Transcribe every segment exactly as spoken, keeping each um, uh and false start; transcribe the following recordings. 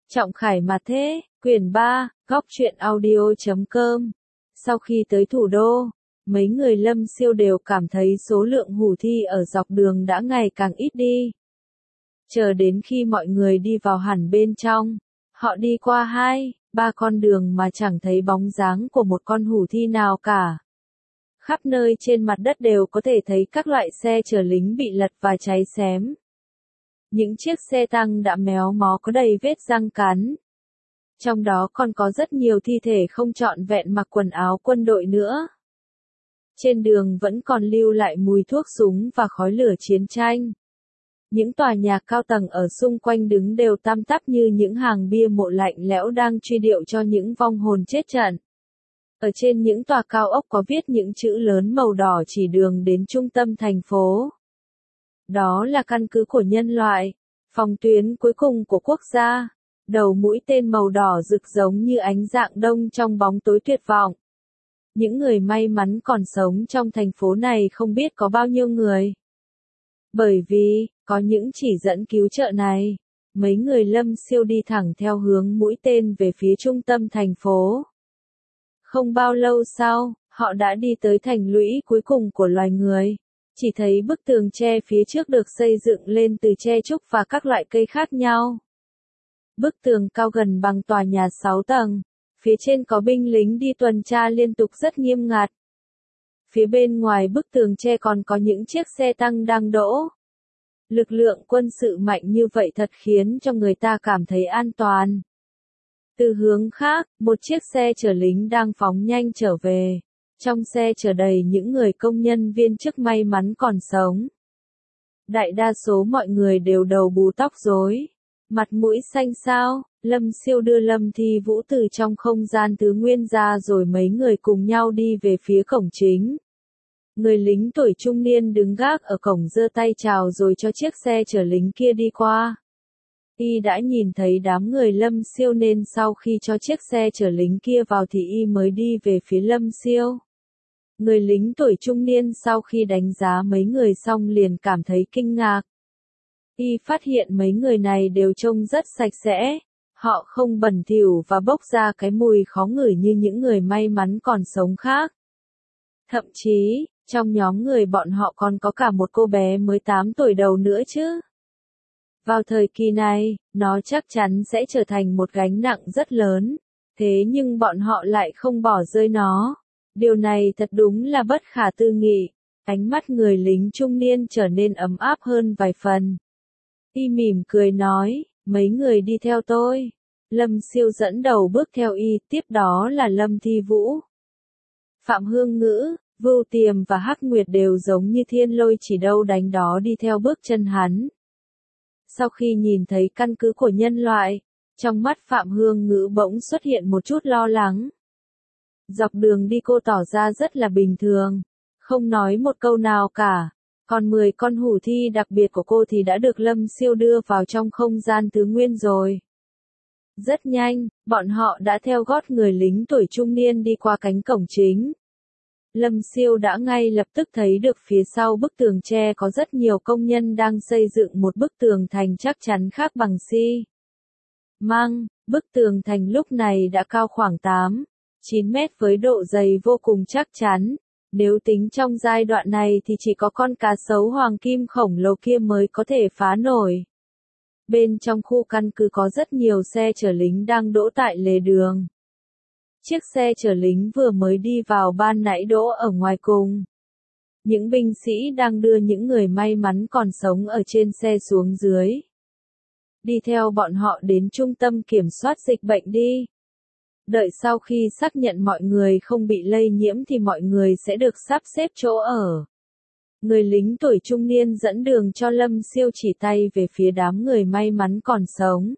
Trọng Khải mà thế, quyển ba, góc truyện audio chấm com. Sau khi tới thủ đô, mấy người Lâm Siêu đều cảm thấy số lượng hủ thi ở dọc đường đã ngày càng ít đi. Chờ đến khi mọi người đi vào hẳn bên trong, họ đi qua hai, ba con đường mà chẳng thấy bóng dáng của một con hủ thi nào cả. Khắp nơi trên mặt đất đều có thể thấy các loại xe chở lính bị lật và cháy xém. Những chiếc xe tăng đã méo mó có đầy vết răng cắn. Trong đó còn có rất nhiều thi thể không trọn vẹn mặc quần áo quân đội nữa. Trên đường vẫn còn lưu lại mùi thuốc súng và khói lửa chiến tranh. Những tòa nhà cao tầng ở xung quanh đứng đều tăm tắp như những hàng bia mộ lạnh lẽo đang truy điệu cho những vong hồn chết trận. Ở trên những tòa cao ốc có viết những chữ lớn màu đỏ chỉ đường đến trung tâm thành phố. Đó là căn cứ của nhân loại, phòng tuyến cuối cùng của quốc gia. Đầu mũi tên màu đỏ rực giống như ánh rạng đông trong bóng tối tuyệt vọng. Những người may mắn còn sống trong thành phố này không biết có bao nhiêu người. Bởi vì, có những chỉ dẫn cứu trợ này, mấy người Lâm Siêu đi thẳng theo hướng mũi tên về phía trung tâm thành phố. Không bao lâu sau, họ đã đi tới thành lũy cuối cùng của loài người. Chỉ thấy bức tường tre phía trước được xây dựng lên từ tre trúc và các loại cây khác nhau. Bức tường cao gần bằng tòa nhà sáu tầng, phía trên có binh lính đi tuần tra liên tục rất nghiêm ngặt. Phía bên ngoài bức tường tre còn có những chiếc xe tăng đang đỗ. Lực lượng quân sự mạnh như vậy thật khiến cho người ta cảm thấy an toàn. Từ hướng khác, một chiếc xe chở lính đang phóng nhanh trở về. Trong xe chở đầy những người công nhân viên chức may mắn còn sống. Đại đa số mọi người đều đầu bù tóc rối, mặt mũi xanh xao. Lâm Siêu đưa Lâm Thi Vũ từ trong không gian tứ nguyên ra rồi mấy người cùng nhau đi về phía cổng chính. Người lính tuổi trung niên đứng gác ở cổng giơ tay chào rồi cho chiếc xe chở lính kia đi qua. Y đã nhìn thấy đám người Lâm Siêu nên sau khi cho chiếc xe chở lính kia vào thì Y mới đi về phía Lâm Siêu. Người lính tuổi trung niên sau khi đánh giá mấy người xong liền cảm thấy kinh ngạc. Y phát hiện mấy người này đều trông rất sạch sẽ. Họ không bẩn thỉu và bốc ra cái mùi khó ngửi như những người may mắn còn sống khác. Thậm chí, trong nhóm người bọn họ còn có cả một cô bé mới tám tuổi đầu nữa chứ. Vào thời kỳ này, nó chắc chắn sẽ trở thành một gánh nặng rất lớn. Thế nhưng bọn họ lại không bỏ rơi nó. Điều này thật đúng là bất khả tư nghị. Ánh mắt người lính trung niên trở nên ấm áp hơn vài phần. Y mỉm cười nói, mấy người đi theo tôi. Lâm Siêu dẫn đầu bước theo Y, tiếp đó là Lâm Thi Vũ. Phạm Hương Ngữ, Vưu Tiềm và Hắc Nguyệt đều giống như thiên lôi chỉ đâu đánh đó đi theo bước chân hắn. Sau khi nhìn thấy căn cứ của nhân loại, trong mắt Phạm Hương Ngữ bỗng xuất hiện một chút lo lắng. Dọc đường đi cô tỏ ra rất là bình thường, không nói một câu nào cả. Còn mười con hủ thi đặc biệt của cô thì đã được Lâm Siêu đưa vào trong không gian tứ nguyên rồi. Rất nhanh, bọn họ đã theo gót người lính tuổi trung niên đi qua cánh cổng chính. Lâm Siêu đã ngay lập tức thấy được phía sau bức tường tre có rất nhiều công nhân đang xây dựng một bức tường thành chắc chắn khác bằng xi măng. Bức tường thành lúc này đã cao khoảng tám, chín mét với độ dày vô cùng chắc chắn. Nếu tính trong giai đoạn này thì chỉ có con cá sấu hoàng kim khổng lồ kia mới có thể phá nổi. Bên trong khu căn cứ có rất nhiều xe chở lính đang đỗ tại lề đường. Chiếc xe chở lính vừa mới đi vào ban nãy đỗ ở ngoài cùng. Những binh sĩ đang đưa những người may mắn còn sống ở trên xe xuống dưới. Đi theo bọn họ đến trung tâm kiểm soát dịch bệnh đi. Đợi sau khi xác nhận mọi người không bị lây nhiễm thì mọi người sẽ được sắp xếp chỗ ở. Người lính tuổi trung niên dẫn đường cho Lâm Siêu chỉ tay về phía đám người may mắn còn sống.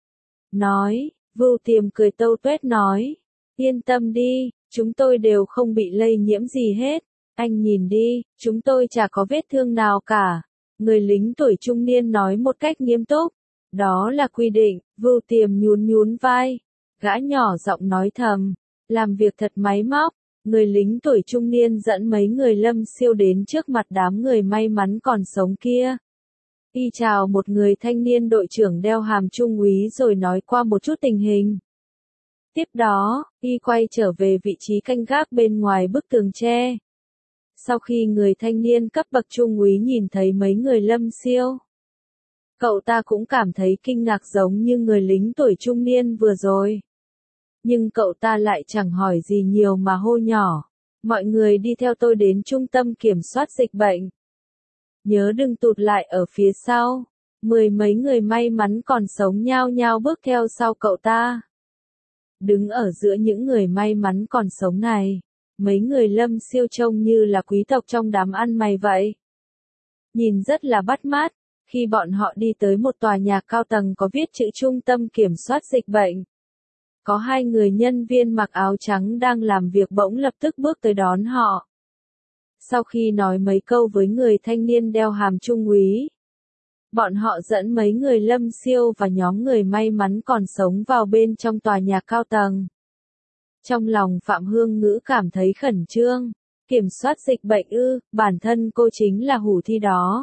Nói, Vưu Tiềm cười tâu tuét nói, yên tâm đi, chúng tôi đều không bị lây nhiễm gì hết. Anh nhìn đi, chúng tôi chả có vết thương nào cả. Người lính tuổi trung niên nói một cách nghiêm túc. Đó là quy định. Vưu Tiềm nhún nhún vai. Gã nhỏ giọng nói thầm, làm việc thật máy móc. Người lính tuổi trung niên dẫn mấy người Lâm Siêu đến trước mặt đám người may mắn còn sống kia. Y chào một người thanh niên đội trưởng đeo hàm trung úy rồi nói qua một chút tình hình. Tiếp đó, Y quay trở về vị trí canh gác bên ngoài bức tường tre. Sau khi người thanh niên cấp bậc trung úy nhìn thấy mấy người Lâm Siêu, cậu ta cũng cảm thấy kinh ngạc giống như người lính tuổi trung niên vừa rồi. Nhưng cậu ta lại chẳng hỏi gì nhiều mà hô nhỏ. Mọi người đi theo tôi đến trung tâm kiểm soát dịch bệnh. Nhớ đừng tụt lại ở phía sau. Mười mấy người may mắn còn sống nhao nhao bước theo sau cậu ta. Đứng ở giữa những người may mắn còn sống này, mấy người Lâm Siêu trông như là quý tộc trong đám ăn mày vậy. Nhìn rất là bắt mắt, khi bọn họ đi tới một tòa nhà cao tầng có viết chữ Trung tâm Kiểm soát Dịch bệnh. Có hai người nhân viên mặc áo trắng đang làm việc bỗng lập tức bước tới đón họ. Sau khi nói mấy câu với người thanh niên đeo hàm trung úy, bọn họ dẫn mấy người Lâm Siêu và nhóm người may mắn còn sống vào bên trong tòa nhà cao tầng. Trong lòng Phạm Hương Ngữ cảm thấy khẩn trương. Kiểm soát dịch bệnh ư, bản thân cô chính là hủ thi đó.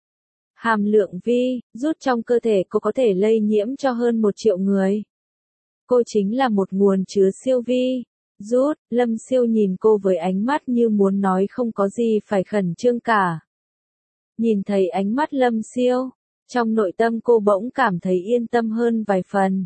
Hàm lượng vi, rút trong cơ thể cô có thể lây nhiễm cho hơn một triệu người. Cô chính là một nguồn chứa siêu vi. Rút, Lâm Siêu nhìn cô với ánh mắt như muốn nói không có gì phải khẩn trương cả. Nhìn thấy ánh mắt Lâm Siêu, trong nội tâm cô bỗng cảm thấy yên tâm hơn vài phần.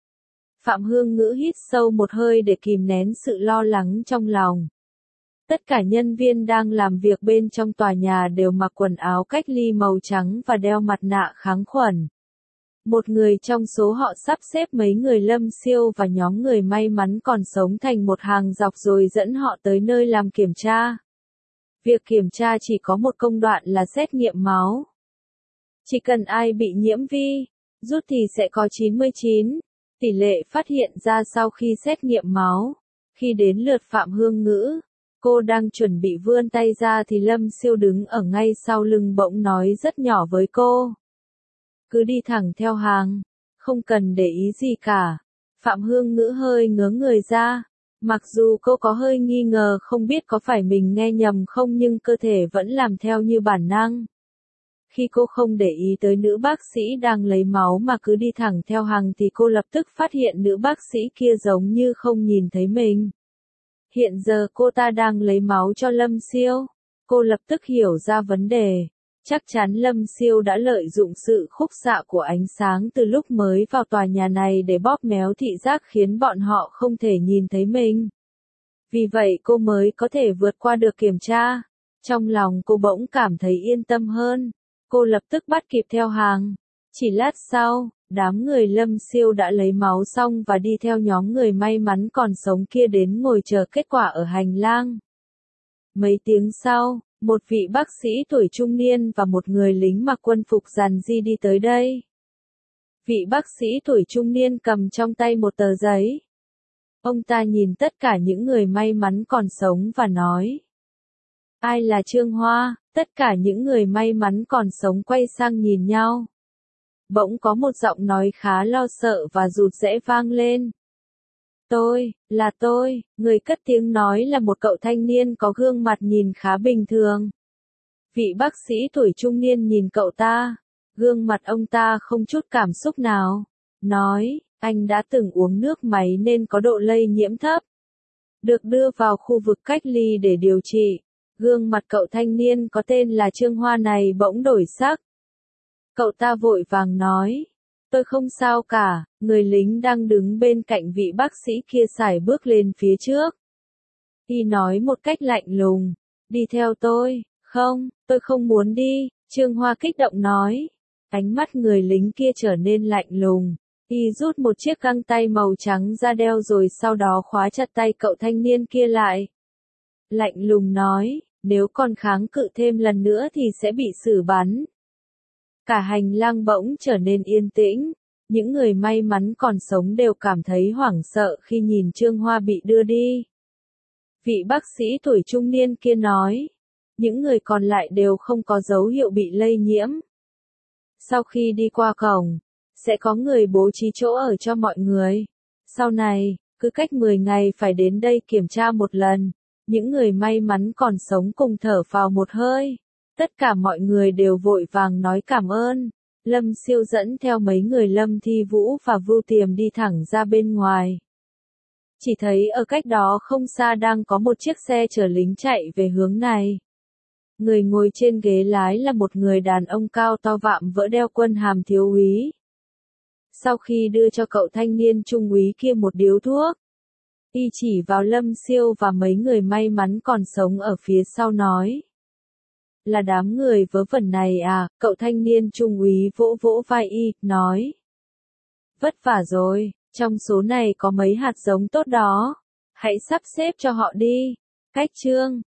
Phạm Hương Ngữ hít sâu một hơi để kìm nén sự lo lắng trong lòng. Tất cả nhân viên đang làm việc bên trong tòa nhà đều mặc quần áo cách ly màu trắng và đeo mặt nạ kháng khuẩn. Một người trong số họ sắp xếp mấy người Lâm Siêu và nhóm người may mắn còn sống thành một hàng dọc rồi dẫn họ tới nơi làm kiểm tra. Việc kiểm tra chỉ có một công đoạn là xét nghiệm máu. Chỉ cần ai bị nhiễm vi, rút thì sẽ có chín mươi chín tỷ lệ phát hiện ra sau khi xét nghiệm máu. Khi đến lượt Phạm Hương Ngữ, cô đang chuẩn bị vươn tay ra thì Lâm Siêu đứng ở ngay sau lưng bỗng nói rất nhỏ với cô. Cứ đi thẳng theo hàng, không cần để ý gì cả. Phạm Hương Ngữ hơi ngớ người ra. Mặc dù cô có hơi nghi ngờ không biết có phải mình nghe nhầm không nhưng cơ thể vẫn làm theo như bản năng. Khi cô không để ý tới nữ bác sĩ đang lấy máu mà cứ đi thẳng theo hàng thì cô lập tức phát hiện nữ bác sĩ kia giống như không nhìn thấy mình. Hiện giờ cô ta đang lấy máu cho Lâm Siêu. Cô lập tức hiểu ra vấn đề. Chắc chắn Lâm Siêu đã lợi dụng sự khúc xạ của ánh sáng từ lúc mới vào tòa nhà này để bóp méo thị giác khiến bọn họ không thể nhìn thấy mình. Vì vậy cô mới có thể vượt qua được kiểm tra. Trong lòng cô bỗng cảm thấy yên tâm hơn. Cô lập tức bắt kịp theo hàng. Chỉ lát sau, đám người Lâm Siêu đã lấy máu xong và đi theo nhóm người may mắn còn sống kia đến ngồi chờ kết quả ở hành lang. Mấy tiếng sau, một vị bác sĩ tuổi trung niên và một người lính mặc quân phục rằn di đi tới đây. Vị bác sĩ tuổi trung niên cầm trong tay một tờ giấy. Ông ta nhìn tất cả những người may mắn còn sống và nói. Ai là Trương Hoa? Tất cả những người may mắn còn sống quay sang nhìn nhau. Bỗng có một giọng nói khá lo sợ và rụt rẽ vang lên. Tôi, là tôi, người cất tiếng nói là một cậu thanh niên có gương mặt nhìn khá bình thường. Vị bác sĩ tuổi trung niên nhìn cậu ta, gương mặt ông ta không chút cảm xúc nào. Nói, anh đã từng uống nước máy nên có độ lây nhiễm thấp. Được đưa vào khu vực cách ly để điều trị. Gương mặt cậu thanh niên có tên là Trương Hoa này bỗng đổi sắc. Cậu ta vội vàng nói. Tôi không sao cả, người lính đang đứng bên cạnh vị bác sĩ kia sải bước lên phía trước. Y nói một cách lạnh lùng. Đi theo tôi. Không, tôi không muốn đi, Trương Hoa kích động nói. Ánh mắt người lính kia trở nên lạnh lùng. Y rút một chiếc găng tay màu trắng ra đeo rồi sau đó khóa chặt tay cậu thanh niên kia lại. Lạnh lùng nói, nếu còn kháng cự thêm lần nữa thì sẽ bị xử bắn. Cả hành lang bỗng trở nên yên tĩnh. Những người may mắn còn sống đều cảm thấy hoảng sợ khi nhìn Trương Hoa bị đưa đi. Vị bác sĩ tuổi trung niên kia nói. Những người còn lại đều không có dấu hiệu bị lây nhiễm. Sau khi đi qua cổng, sẽ có người bố trí chỗ ở cho mọi người. Sau này, cứ cách mười ngày phải đến đây kiểm tra một lần. Những người may mắn còn sống cùng thở phào một hơi. Tất cả mọi người đều vội vàng nói cảm ơn. Lâm Siêu dẫn theo mấy người Lâm Thi Vũ và Vưu Tiềm đi thẳng ra bên ngoài. Chỉ thấy ở cách đó không xa đang có một chiếc xe chở lính chạy về hướng này. Người ngồi trên ghế lái là một người đàn ông cao to vạm vỡ đeo quân hàm thiếu úy. Sau khi đưa cho cậu thanh niên trung úy kia một điếu thuốc, y chỉ vào Lâm Siêu và mấy người may mắn còn sống ở phía sau nói. Là đám người vớ vẩn này à, cậu thanh niên trung úy vỗ vỗ vai y, nói. Vất vả rồi, trong số này có mấy hạt giống tốt đó. Hãy sắp xếp cho họ đi. Cách chương